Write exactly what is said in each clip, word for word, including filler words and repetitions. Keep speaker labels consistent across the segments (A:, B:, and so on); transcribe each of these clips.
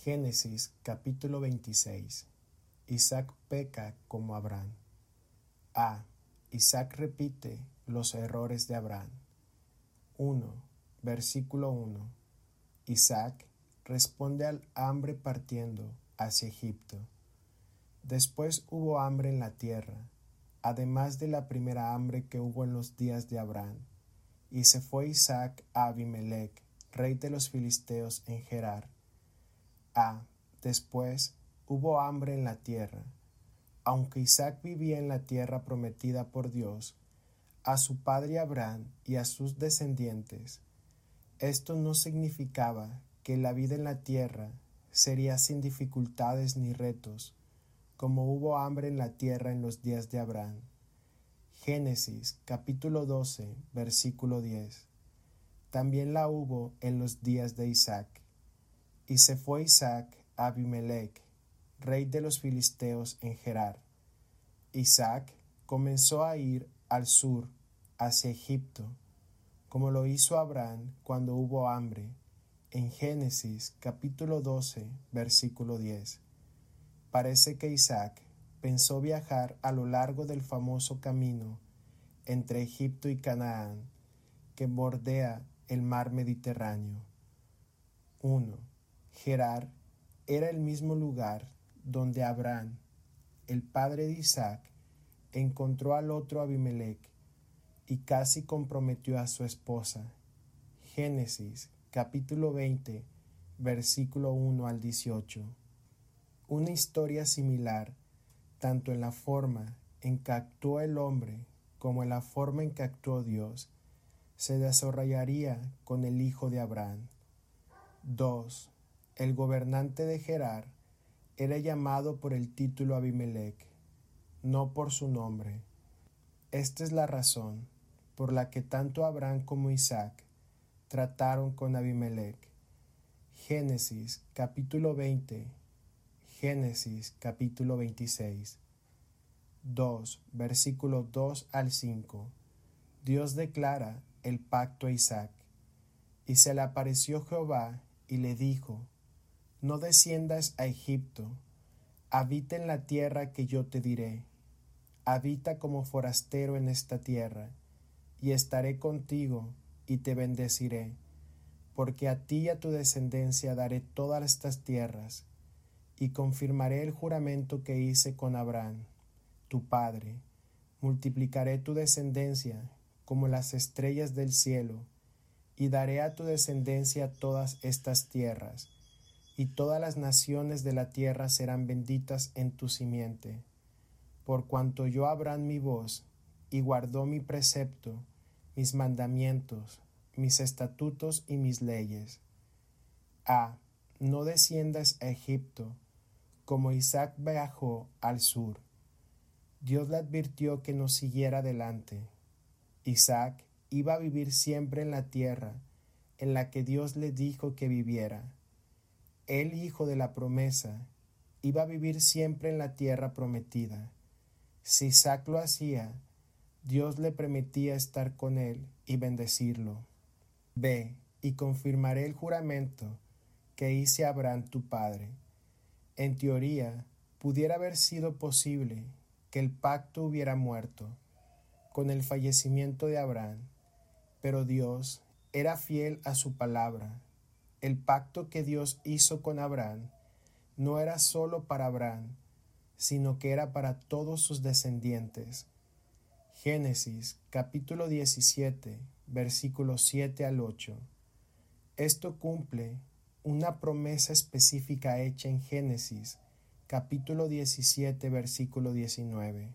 A: Génesis capítulo veintiséis. Isaac peca como Abraham. A. Isaac repite los errores de Abraham. uno. Versículo uno. Isaac responde al hambre partiendo hacia Egipto. Después hubo hambre en la tierra, además de la primera hambre que hubo en los días de Abraham. Y se fue Isaac a Abimelec, rey de los filisteos en Gerar. A. Después hubo hambre en la tierra. Aunque Isaac vivía en la tierra prometida por Dios, a su padre Abraham y a sus descendientes, esto no significaba que la vida en la tierra sería sin dificultades ni retos, como hubo hambre en la tierra en los días de Abraham. Génesis capítulo doce, versículo diez. También la hubo en los días de Isaac. Y se fue Isaac a Abimelec, rey de los filisteos en Gerar. Isaac comenzó a ir al sur, hacia Egipto, como lo hizo Abraham cuando hubo hambre, en Génesis capítulo doce, versículo diez. Parece que Isaac pensó viajar a lo largo del famoso camino entre Egipto y Canaán, que bordea el mar Mediterráneo. uno. Gerar era el mismo lugar donde Abraham, el padre de Isaac, encontró al otro Abimelec y casi comprometió a su esposa. Génesis capítulo veinte, versículo uno al dieciocho. Una historia similar, tanto en la forma en que actuó el hombre como en la forma en que actuó Dios, se desarrollaría con el hijo de Abraham. dos. El gobernante de Gerar era llamado por el título Abimelec, no por su nombre. Esta es la razón por la que tanto Abraham como Isaac trataron con Abimelec. Génesis capítulo veinte, Génesis capítulo veintiséis. dos. Versículos dos al cinco. Dios declara el pacto a Isaac. Y se le apareció Jehová y le dijo: No desciendas a Egipto, habita en la tierra que yo te diré. Habita como forastero en esta tierra, y estaré contigo y te bendeciré, porque a ti y a tu descendencia daré todas estas tierras, y confirmaré el juramento que hice con Abraham, tu padre. Multiplicaré tu descendencia como las estrellas del cielo, y daré a tu descendencia todas estas tierras, y todas las naciones de la tierra serán benditas en tu simiente. Por cuanto oyó Abraham mi voz, y guardó mi precepto, mis mandamientos, mis estatutos y mis leyes. A. No desciendas a Egipto, como Isaac viajó al sur. Dios le advirtió que no siguiera adelante. Isaac iba a vivir siempre en la tierra en la que Dios le dijo que viviera. El hijo de la promesa iba a vivir siempre en la tierra prometida. Si Isaac lo hacía, Dios le prometía estar con él y bendecirlo. B. Y confirmaré el juramento que hice a Abraham tu padre. En teoría, pudiera haber sido posible que el pacto hubiera muerto con el fallecimiento de Abraham, pero Dios era fiel a su palabra. El pacto que Dios hizo con Abraham no era solo para Abraham, sino que era para todos sus descendientes. Génesis capítulo diecisiete, versículos siete al ocho. Esto cumple una promesa específica hecha en Génesis capítulo diecisiete, versículo diecinueve.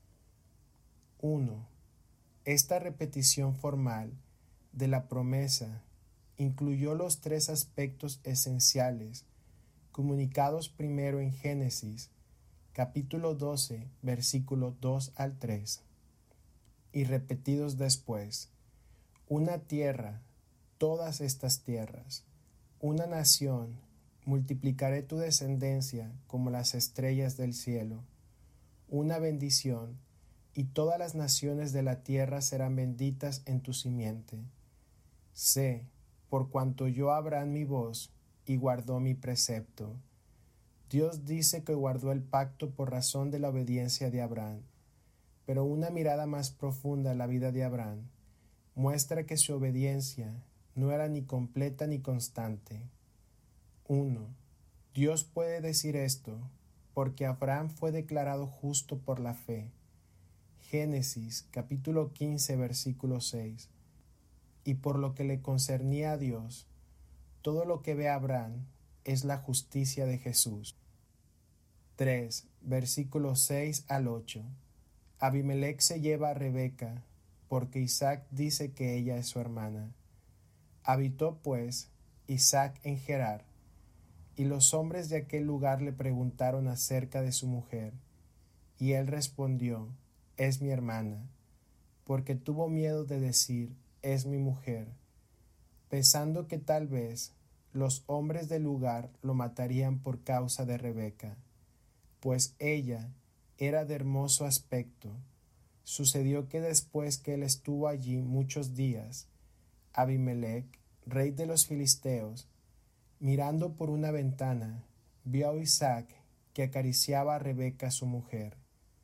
A: uno. Esta repetición formal de la promesa incluyó los tres aspectos esenciales comunicados primero en Génesis capítulo doce, versículos dos al tres, y repetidos después: una tierra, todas estas tierras; una nación, multiplicaré tu descendencia como las estrellas del cielo; una bendición, y todas las naciones de la tierra serán benditas en tu simiente. C. Por cuanto oyó Abraham mi voz, y y guardó mi precepto. Dios dice que guardó el pacto por razón de la obediencia de Abraham, pero una mirada más profunda a la vida de Abraham muestra que su obediencia no era ni completa ni constante. uno. Dios puede decir esto porque Abraham fue declarado justo por la fe. Génesis capítulo quince versículo seis. Y por lo que le concernía a Dios, todo lo que ve Abraham es la justicia de Jesús. tres. Versículos seis al ocho. Abimelec se lleva a Rebeca porque Isaac dice que ella es su hermana. Habitó pues Isaac en Gerar, y los hombres de aquel lugar le preguntaron acerca de su mujer, y él respondió: es mi hermana, porque tuvo miedo de decir: es mi mujer, pensando que tal vez los hombres del lugar lo matarían por causa de Rebeca, pues ella era de hermoso aspecto. Sucedió que después que él estuvo allí muchos días, Abimelec, rey de los filisteos, mirando por una ventana, vio a Isaac que acariciaba a Rebeca su mujer.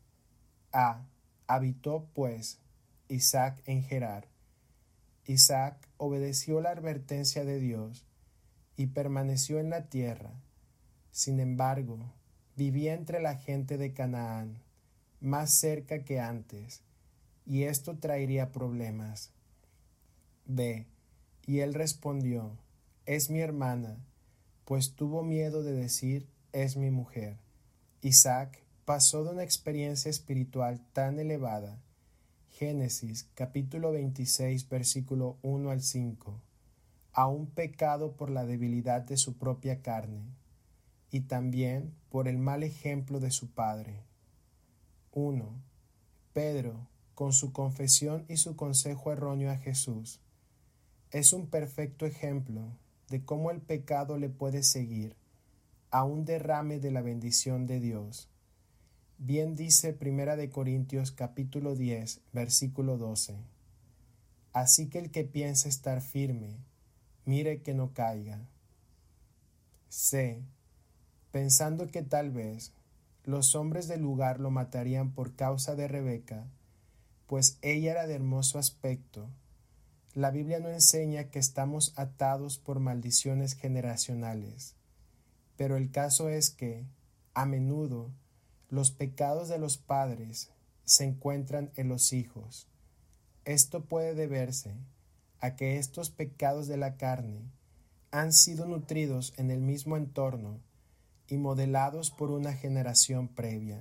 A: A. Habitó pues Isaac en Gerar. Isaac obedeció la advertencia de Dios y permaneció en la tierra. Sin embargo, vivía entre la gente de Canaán, más cerca que antes, y esto traería problemas. B. Y él respondió: es mi hermana, pues tuvo miedo de decir: es mi mujer. Isaac pasó de una experiencia espiritual tan elevada, Génesis capítulo veintiséis versículo uno al cinco, a un pecado por la debilidad de su propia carne, y también por el mal ejemplo de su padre. uno. Pedro, con su confesión y su consejo erróneo a Jesús, es un perfecto ejemplo de cómo el pecado le puede seguir a un derrame de la bendición de Dios. Bien dice Primera de Corintios capítulo diez, versículo doce. Así que el que piensa estar firme, mire que no caiga. C. Pensando que tal vez los hombres del lugar lo matarían por causa de Rebeca, pues ella era de hermoso aspecto. La Biblia no enseña que estamos atados por maldiciones generacionales, pero el caso es que, a menudo, los pecados de los padres se encuentran en los hijos. Esto puede deberse a que estos pecados de la carne han sido nutridos en el mismo entorno y modelados por una generación previa.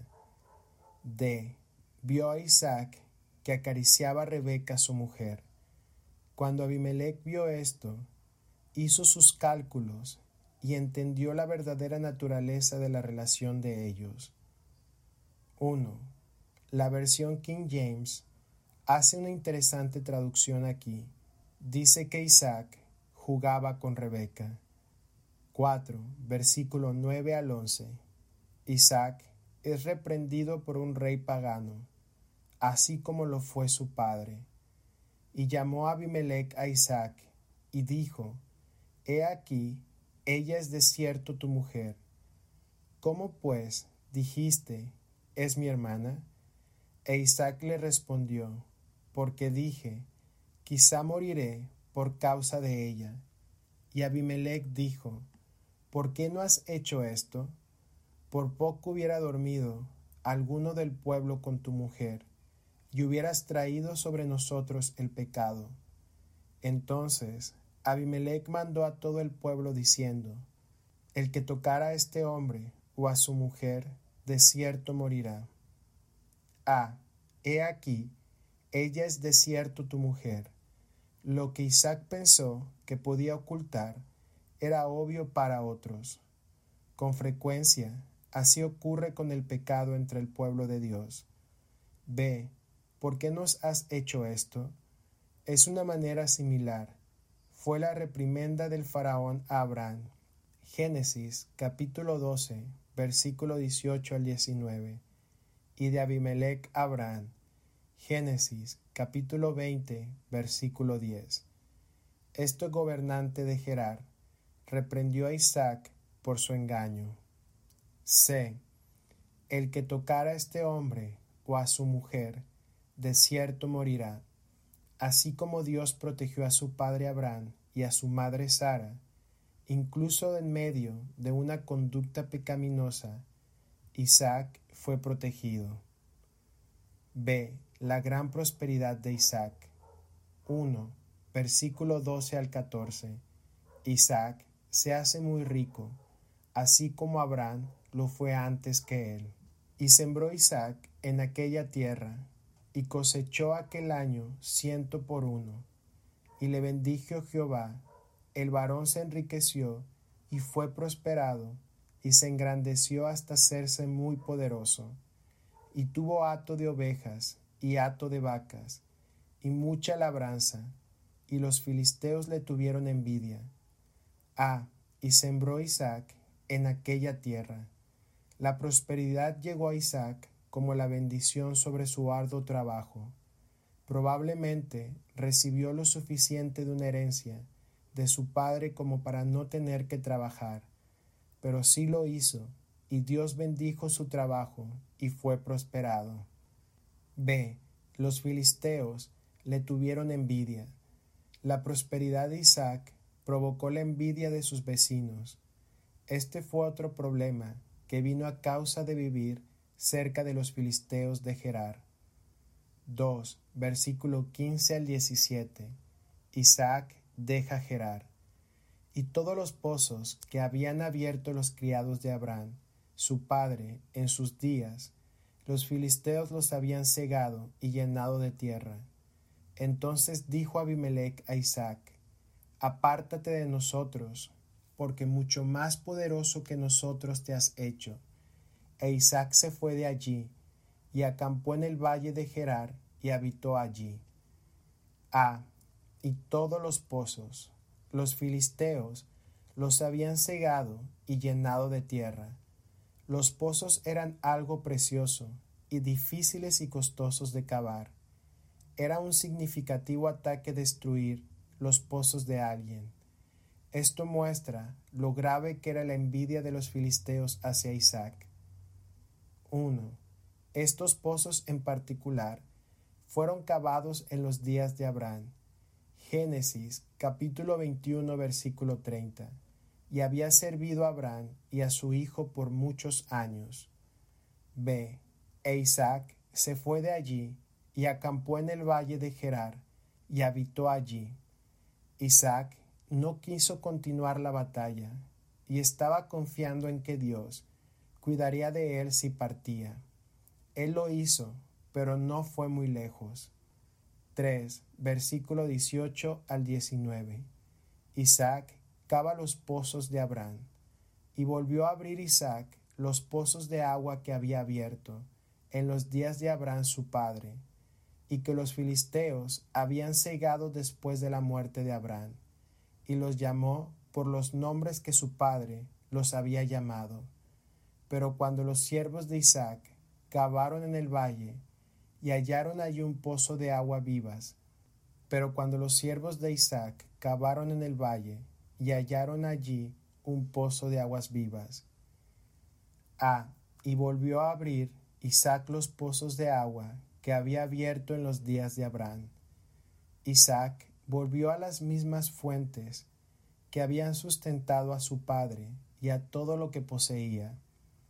A: D. Vio a Isaac que acariciaba a Rebeca su mujer. Cuando Abimelec vio esto, hizo sus cálculos y entendió la verdadera naturaleza de la relación de ellos. uno. La versión King James hace una interesante traducción aquí. Dice que Isaac jugaba con Rebeca. cuatro. Versículo nueve al once. Isaac es reprendido por un rey pagano, así como lo fue su padre. Y llamó a Abimelec a Isaac, y dijo: He aquí, ella es de cierto tu mujer. ¿Cómo pues dijiste: es mi hermana? E Isaac le respondió: porque dije: quizá moriré por causa de ella. Y Abimelec dijo: ¿por qué no has hecho esto? Por poco hubiera dormido alguno del pueblo con tu mujer, y hubieras traído sobre nosotros el pecado. Entonces Abimelec mandó a todo el pueblo diciendo: el que tocara a este hombre o a su mujer, de cierto morirá. A. He aquí, ella es de cierto tu mujer. Lo que Isaac pensó que podía ocultar era obvio para otros. Con frecuencia, así ocurre con el pecado entre el pueblo de Dios. B. ¿Por qué nos has hecho esto? Es una manera similar. Fue la reprimenda del faraón a Abraham. Génesis capítulo doce, versículo dieciocho al diecinueve. Y de Abimelec a Abraham. Génesis capítulo veinte, versículo diez. Este gobernante de Gerar reprendió a Isaac por su engaño. C. El que tocara a este hombre o a su mujer, de cierto morirá. Así como Dios protegió a su padre Abraham y a su madre Sara, incluso en medio de una conducta pecaminosa, Isaac fue protegido. B. La gran prosperidad de Isaac. uno. Versículo doce al catorce. Isaac se hace muy rico, así como Abraham lo fue antes que él. Y sembró Isaac en aquella tierra, y cosechó aquel año ciento por uno. Y le bendijo Jehová, el varón se enriqueció, y fue prosperado, y se engrandeció hasta hacerse muy poderoso. Y tuvo hato de ovejas, y hato de vacas, y mucha labranza, y los filisteos le tuvieron envidia. Ah, y sembró Isaac en aquella tierra. La prosperidad llegó a Isaac como la bendición sobre su arduo trabajo. Probablemente recibió lo suficiente de una herencia de su padre como para no tener que trabajar, pero sí lo hizo, y Dios bendijo su trabajo y fue prosperado. B. Los filisteos le tuvieron envidia. La prosperidad de Isaac provocó la envidia de sus vecinos. Este fue otro problema que vino a causa de vivir cerca de los filisteos de Gerar. dos. Versículo quince al diecisiete. Isaac deja Gerar. Y todos los pozos que habían abierto los criados de Abraham, su padre, en sus días, los filisteos los habían cegado y llenado de tierra. Entonces dijo Abimelech a Isaac: Apártate de nosotros, porque mucho más poderoso que nosotros te has hecho. E Isaac se fue de allí, y acampó en el valle de Gerar, y habitó allí. A. Y todos los pozos, los filisteos, los habían cegado y llenado de tierra. Los pozos eran algo precioso, y difíciles y costosos de cavar. Era un significativo ataque destruir los pozos de alguien. Esto muestra lo grave que era la envidia de los filisteos hacia Isaac. uno. Estos pozos en particular fueron cavados en los días de Abraham. Génesis capítulo veintiuno versículo treinta. Y había servido a Abraham y a su hijo por muchos años. B. E Isaac se fue de allí y acampó en el valle de Gerar y habitó allí. Isaac no quiso continuar la batalla y estaba confiando en que Dios cuidaría de él si partía. Él lo hizo, pero no fue muy lejos. tres. Versículo dieciocho al diecinueve. Isaac cava los pozos de Abraham. Y volvió a abrir Isaac los pozos de agua que había abierto en los días de Abraham su padre, y que los filisteos habían cegado después de la muerte de Abraham, y los llamó por los nombres que su padre los había llamado. Pero cuando los siervos de Isaac cavaron en el valle, y hallaron allí un pozo de agua vivas, pero cuando los siervos de Isaac cavaron en el valle, y hallaron allí un pozo de aguas vivas. A. Y volvió a abrir Isaac los pozos de agua que había abierto en los días de Abraham. Isaac volvió a las mismas fuentes que habían sustentado a su padre y a todo lo que poseía.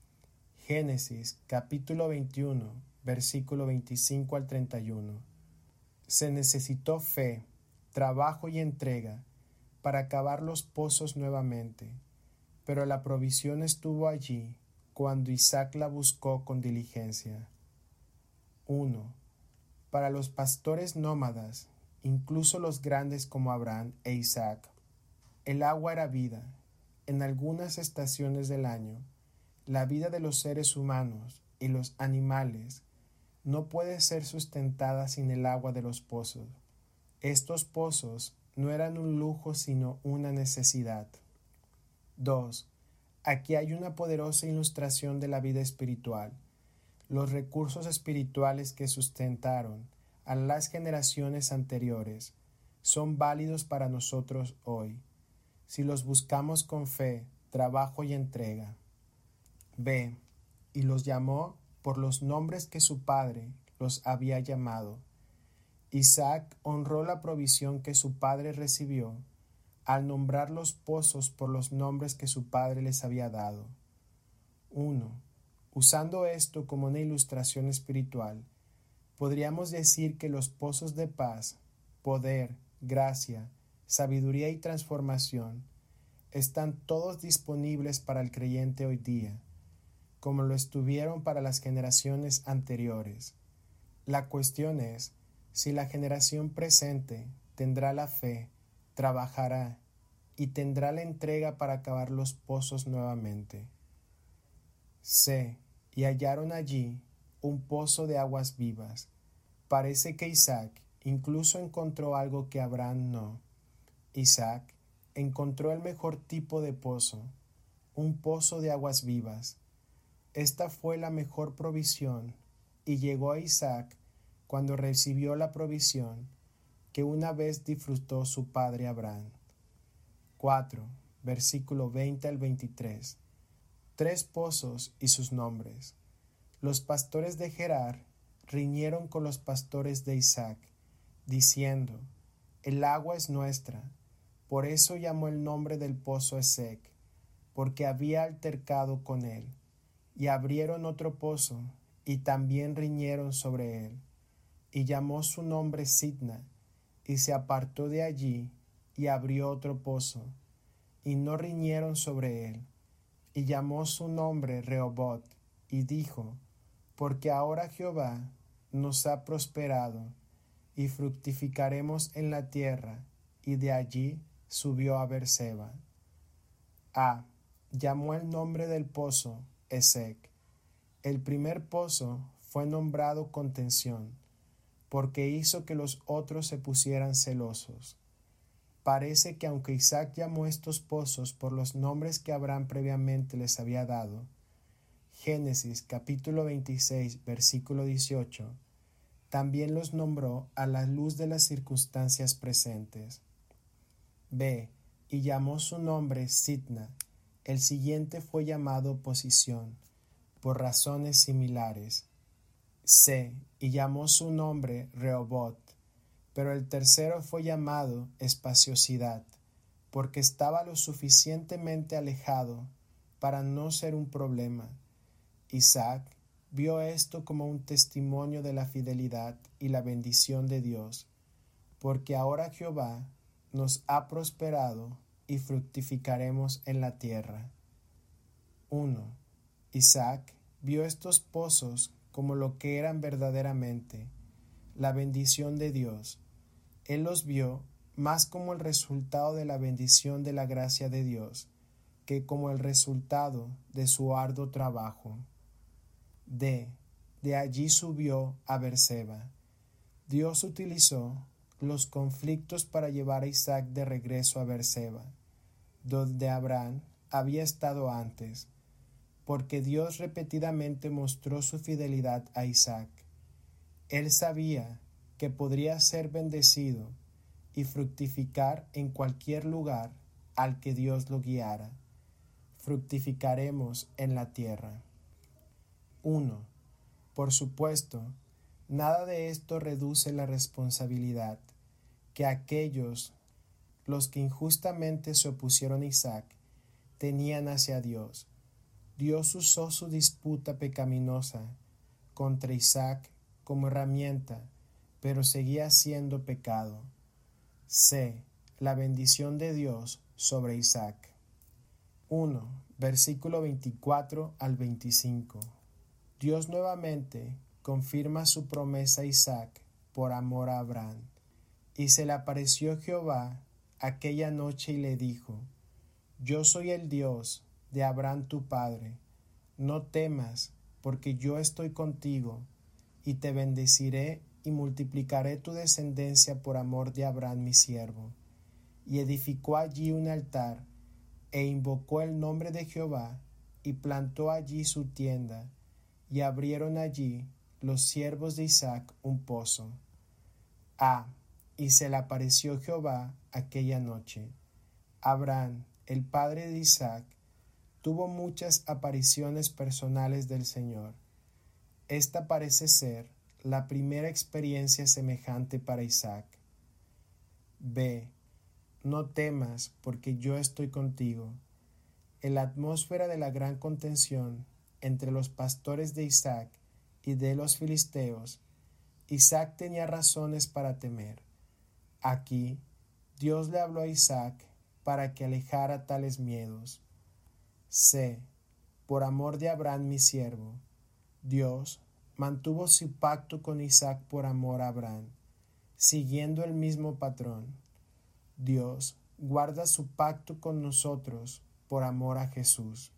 A: Génesis capítulo veintiuno, versículo veinticinco al treinta y uno. Se necesitó fe, trabajo y entrega para cavar los pozos nuevamente, pero la provisión estuvo allí cuando Isaac la buscó con diligencia. uno. Para los pastores nómadas, incluso los grandes como Abraham e Isaac, el agua era vida. En algunas estaciones del año, la vida de los seres humanos y los animales no puede ser sustentada sin el agua de los pozos. Estos pozos no eran un lujo sino una necesidad. dos. Aquí hay una poderosa ilustración de la vida espiritual. Los recursos espirituales que sustentaron a las generaciones anteriores son válidos para nosotros hoy. si los buscamos con fe, trabajo y entrega. B. Y los llamó por los nombres que su padre los había llamado. Isaac honró la provisión que su padre recibió al nombrar los pozos por los nombres que su padre les había dado. uno. Usando esto como una ilustración espiritual, podríamos decir que los pozos de paz, poder, gracia, sabiduría y transformación están todos disponibles para el creyente hoy día, como lo estuvieron para las generaciones anteriores. La cuestión es si la generación presente tendrá la fe, trabajará y tendrá la entrega para acabar los pozos nuevamente. C. Y hallaron allí un pozo de aguas vivas. Parece que Isaac incluso encontró algo que Abraham no. Isaac encontró el mejor tipo de pozo, un pozo de aguas vivas. Esta fue la mejor provisión y llegó a Isaac cuando recibió la provisión que una vez disfrutó su padre Abraham. cuatro. Versículo veinte al veintitrés. Tres pozos y sus nombres. Los pastores de Gerar riñeron con los pastores de Isaac, diciendo: el agua es nuestra. Por eso llamó el nombre del pozo Esek, porque había altercado con él. Y abrieron otro pozo, y también riñeron sobre él. Y llamó su nombre Sidna, y se apartó de allí, y abrió otro pozo, y no riñeron sobre él. Y llamó su nombre Rehobot, y dijo: porque ahora Jehová nos ha prosperado, y fructificaremos en la tierra, y de allí subió a Beerseba. A. Llamó el nombre del pozo Esek. El primer pozo fue nombrado contención, porque hizo que los otros se pusieran celosos. Parece que aunque Isaac llamó estos pozos por los nombres que Abraham previamente les había dado, Génesis capítulo veintiséis versículo dieciocho, también los nombró a la luz de las circunstancias presentes. B. Y llamó su nombre Sidna. El siguiente fue llamado posición, por razones similares. C. Y llamó su nombre Rehobot. Pero el tercero fue llamado espaciosidad, porque estaba lo suficientemente alejado para no ser un problema. Isaac vio esto como un testimonio de la fidelidad y la bendición de Dios, porque ahora Jehová nos ha prosperado y fructificaremos en la tierra. uno. Isaac vio estos pozos como lo que eran verdaderamente, la bendición de Dios. Él los vio más como el resultado de la bendición de la gracia de Dios que como el resultado de su arduo trabajo. D. De allí subió a Beerseba. Dios utilizó los conflictos para llevar a Isaac de regreso a Beerseba, donde Abraham había estado antes, porque Dios repetidamente mostró su fidelidad a Isaac. Él sabía que podría ser bendecido y fructificar en cualquier lugar al que Dios lo guiara. Fructificaremos en la tierra. uno. Por supuesto, nada de esto reduce la responsabilidad que aquellos, los que injustamente se opusieron a Isaac, tenían hacia Dios. Dios usó su disputa pecaminosa contra Isaac como herramienta, pero seguía siendo pecado. C. La bendición de Dios sobre Isaac. uno. Versículo veinticuatro al veinticinco. Dios nuevamente confirma su promesa a Isaac por amor a Abraham. Y se le apareció Jehová aquella noche y le dijo: Yo soy el Dios de Abraham tu padre. No temas, porque yo estoy contigo, y te bendeciré y multiplicaré tu descendencia por amor de Abraham mi siervo. Y edificó allí un altar, e invocó el nombre de Jehová, y plantó allí su tienda, y abrieron allí los siervos de Isaac un pozo. A. Y se le apareció Jehová aquella noche. Abraham, el padre de Isaac, tuvo muchas apariciones personales del Señor. Esta parece ser la primera experiencia semejante para Isaac. B. No temas, porque yo estoy contigo. En la atmósfera de la gran contención entre los pastores de Isaac y de los filisteos, Isaac tenía razones para temer. Aquí, Dios le habló a Isaac para que alejara tales miedos. C. Por amor de Abraham mi siervo, Dios mantuvo su pacto con Isaac por amor a Abraham, siguiendo el mismo patrón. Dios guarda su pacto con nosotros por amor a Jesús.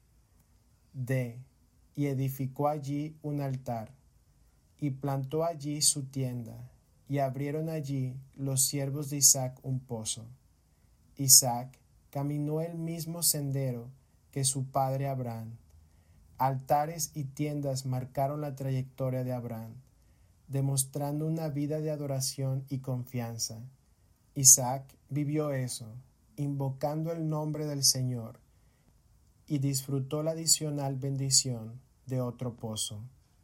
A: D. Y edificó allí un altar, y plantó allí su tienda, y abrieron allí los siervos de Isaac un pozo. Isaac caminó el mismo sendero que su padre Abraham. Altares y tiendas marcaron la trayectoria de Abraham, demostrando una vida de adoración y confianza. Isaac vivió eso, invocando el nombre del Señor, y disfrutó la adicional bendición de otro pozo.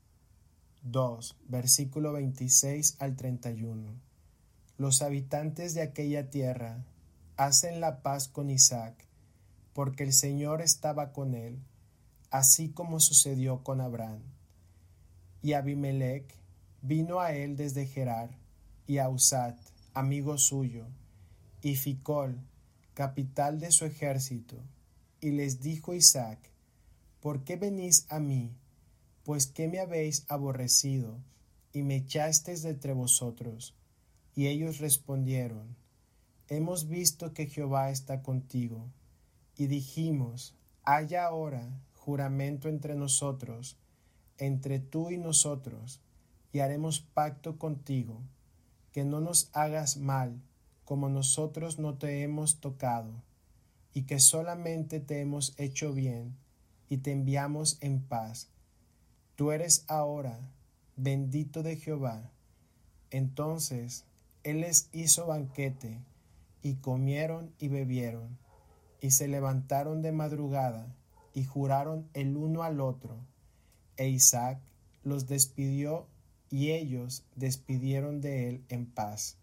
A: dos. Versículo veintiséis al treinta y uno. Los habitantes de aquella tierra hacen la paz con Isaac, porque el Señor estaba con él, así como sucedió con Abraham. Y Abimelech vino a él desde Gerar, y a Usat, amigo suyo, y Ficol, capital de su ejército, y les dijo Isaac: ¿Por qué venís a mí? Pues que me habéis aborrecido, y me echasteis de entre vosotros. Y ellos respondieron: Hemos visto que Jehová está contigo. Y dijimos: haya ahora juramento entre nosotros, entre tú y nosotros, y haremos pacto contigo, que no nos hagas mal, como nosotros no te hemos tocado, y que solamente te hemos hecho bien, y te enviamos en paz. Tú eres ahora bendito de Jehová. Entonces él les hizo banquete, y comieron y bebieron, y se levantaron de madrugada, y juraron el uno al otro. E Isaac los despidió, y ellos despidieron de él en paz.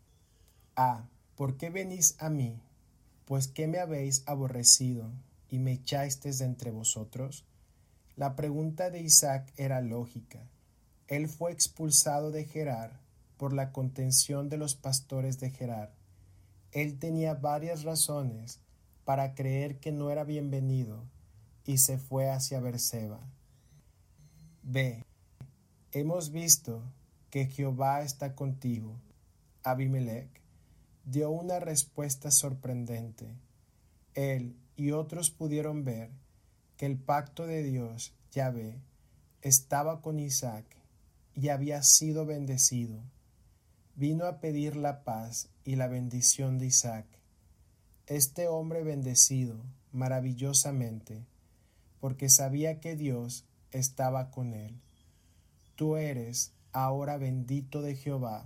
A: A. ¿Por qué venís a mí? Pues que me habéis aborrecido, y me echasteis de entre vosotros. La pregunta de Isaac era lógica. Él fue expulsado de Gerar por la contención de los pastores de Gerar. Él tenía varias razones para creer que no era bienvenido, y se fue hacia Beerseba. B. Hemos visto que Jehová está contigo. Abimelech dio una respuesta sorprendente. Él y otros pudieron ver que el pacto de Dios, Yahvé, estaba con Isaac y había sido bendecido. Vino a pedir la paz y la bendición de Isaac. Este hombre bendecido maravillosamente, porque sabía que Dios estaba con él. Tú eres ahora bendito de Jehová.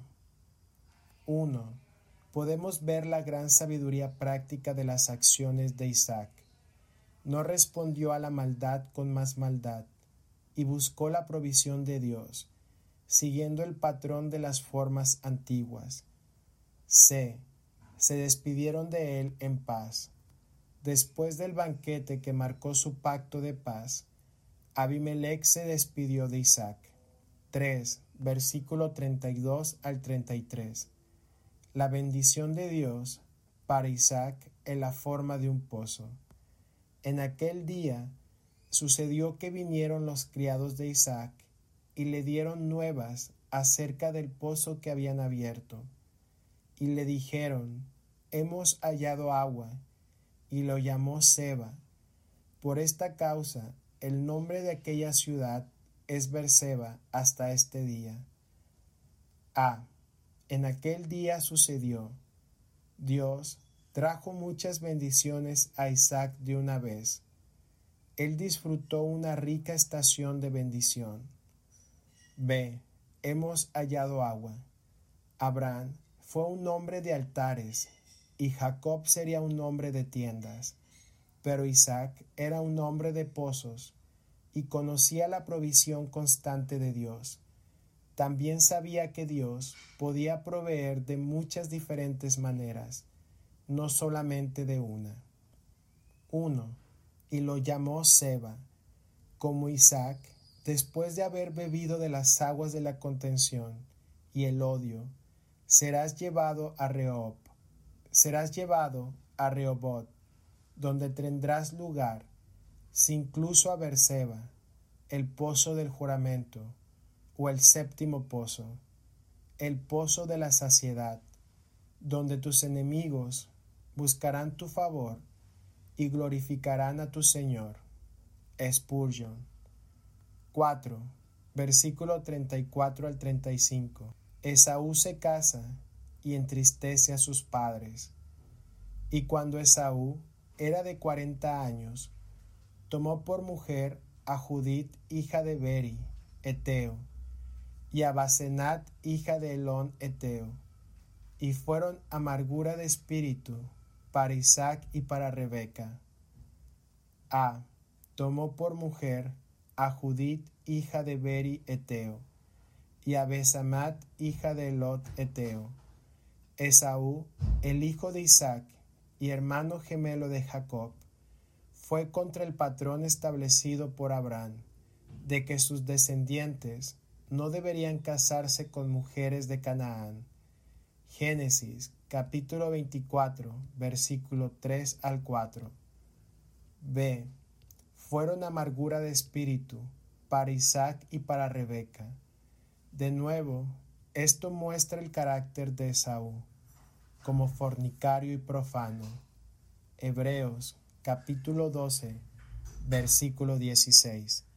A: uno. Podemos ver la gran sabiduría práctica de las acciones de Isaac. No respondió a la maldad con más maldad, y buscó la provisión de Dios, siguiendo el patrón de las formas antiguas. C. Se despidieron de él en paz. Después del banquete que marcó su pacto de paz, Abimelech se despidió de Isaac. tres. Versículo treinta y dos al treinta y tres. La bendición de Dios para Isaac en la forma de un pozo. En aquel día sucedió que vinieron los criados de Isaac y le dieron nuevas acerca del pozo que habían abierto. Y le dijeron: hemos hallado agua, y lo llamó Seba. Por esta causa el nombre de aquella ciudad es Beerseba hasta este día. A. En aquel día sucedió: Dios trajo muchas bendiciones a Isaac de una vez. Él disfrutó una rica estación de bendición. B. Hemos hallado agua. Abraham fue un hombre de altares, y Jacob sería un hombre de tiendas, pero Isaac era un hombre de pozos y conocía la provisión constante de Dios. También sabía que Dios podía proveer de muchas diferentes maneras, no solamente de una. Uno, y lo llamó Seba, como Isaac, después de haber bebido de las aguas de la contención y el odio, serás llevado a Rehob, serás llevado a Rehobot, donde tendrás lugar, si incluso a Beerseba, el pozo del juramento, o el séptimo pozo, el pozo de la saciedad, donde tus enemigos buscarán tu favor y glorificarán a tu Señor. Spurgeon. cuatro. Versículo treinta y cuatro al treinta y cinco. Esaú se casa y entristece a sus padres. Y cuando Esaú era de cuarenta años, tomó por mujer a Judith, hija de Beri, Eteo, y a Basenat, hija de Elón, Eteo, y fueron amargura de espíritu para Isaac y para Rebeca. A. Tomó por mujer a Judith, hija de Beri, Eteo, y a Besamat, hija de Elot, Eteo. Esaú, el hijo de Isaac y hermano gemelo de Jacob, fue contra el patrón establecido por Abraham, de que sus descendientes no deberían casarse con mujeres de Canaán. Génesis, capítulo veinticuatro, versículo tres al cuatro. B. Fueron amargura de espíritu para Isaac y para Rebeca. De nuevo, esto muestra el carácter de Esaú, como fornicario y profano. Hebreos, capítulo doce, versículo dieciséis.